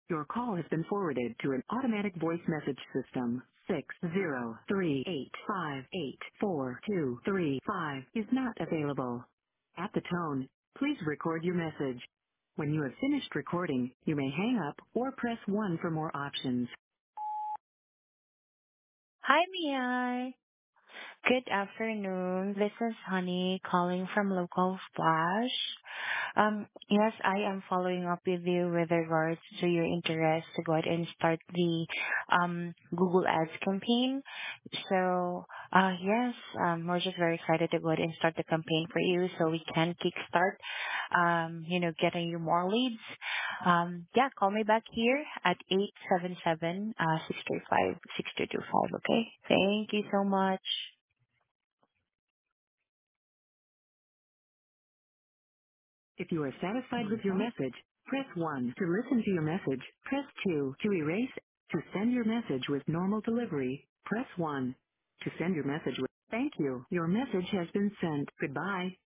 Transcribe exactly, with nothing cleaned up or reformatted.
Your call has been forwarded to an automatic voice message system. Six zero three eight five eight four two three five is not available. At the tone, please record your message. When you have finished recording, you may hang up or press one for more options. Hi, Mia. Good afternoon. This is Honey calling from Local Flash. Um, yes, I am following up with you with regards to your interest to go ahead and start the um, Google Ads campaign. So, uh, yes, um, we're just very excited to go ahead and start the campaign for you so we can kickstart, um, you know, getting you more leads. Um, yeah, call me back here at eight seven seven, uh, six three five, six two two five, okay? Thank you so much. If you are satisfied with your message, press one. To listen to your message, press two. To erase, to send your message with normal delivery, press one. To send your message with thank you. Your message has been sent. Goodbye.